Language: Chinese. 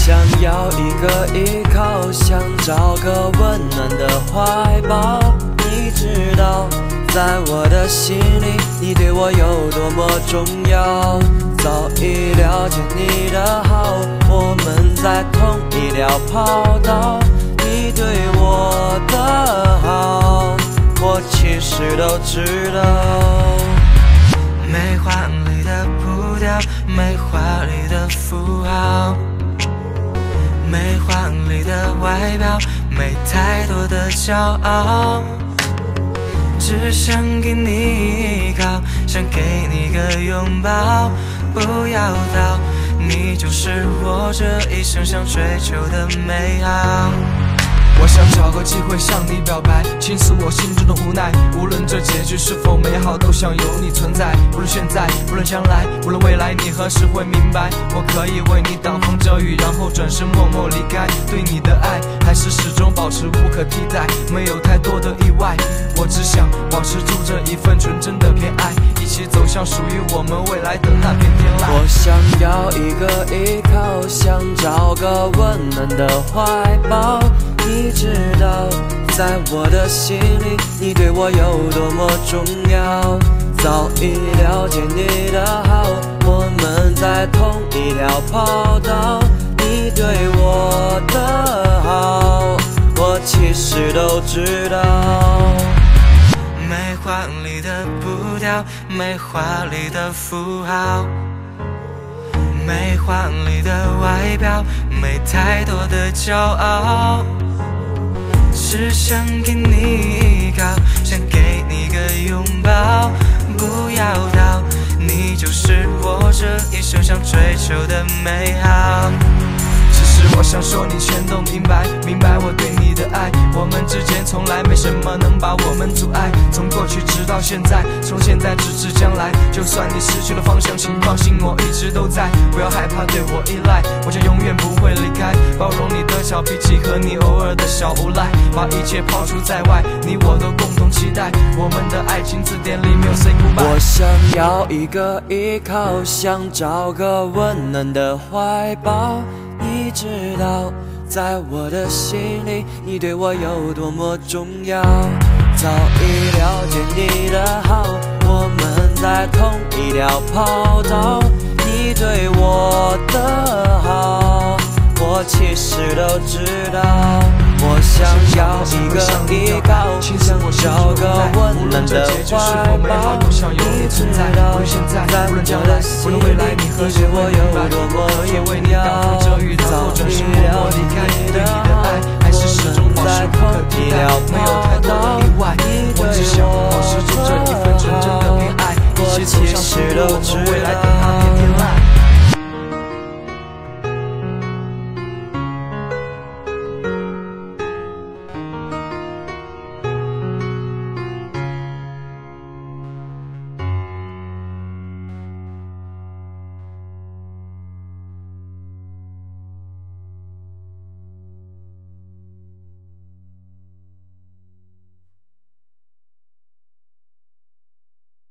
想要一个依靠，想找个温暖的怀抱。你知道，在我的心里，你对我有多么重要。早已了解你的好，我们在同一条跑道。你对我的好，我其实都知道。 没华丽的步调，没华丽的符号，没华丽的外表，没太多的骄傲，只想给你依靠，想给你个拥抱。不要逃，你就是我这一生想追求的美好。 我想找个机会向你表白，倾诉我心中的无奈。无论这结局是否美好，都想有你存在。无论现在，无论将来，无论未来，你何时会明白？我可以为你挡风遮雨，然后转身默默离开。对你的爱，还是始终保持无可替代，没有太多的意外。我只想保持住这一份纯真的偏爱，一起走向属于我们未来的那片天籁。 我想要一个依靠，想找个温暖的怀抱。你知道，在我的心里，你对我有多么重要。早已了解你的好，我们在同一条跑道。你对我的好，我其实都知道。 没华丽的步调，没华丽的符号，没华丽的外表，没太多的骄傲，只想给你依靠，想给你个拥抱。不要逃，你就是我这一生想追求的美好。 其实我想说，你全都明白，明白我对你的爱。我们之间从来没什么能把我们阻碍，从过去直到现在，从现在直至将来。就算你失去了方向，请放心，我一直都在。不要害怕对我依赖，我将永远不会离开。包容你的小脾气和你偶尔的小无赖，把一切抛除在外，你我都共同期待。我们的爱情字典里没有 say goodbye。 我想要一个依靠，想找个温暖的怀抱。你知道，在我的心里，你对我有多么重要。早已了解你的好，我们在同一条跑道。你对我的好，我其实都知道。我想要一个依靠，想找个温暖的怀抱。你知道，在我的心里，你对我有多么重要。早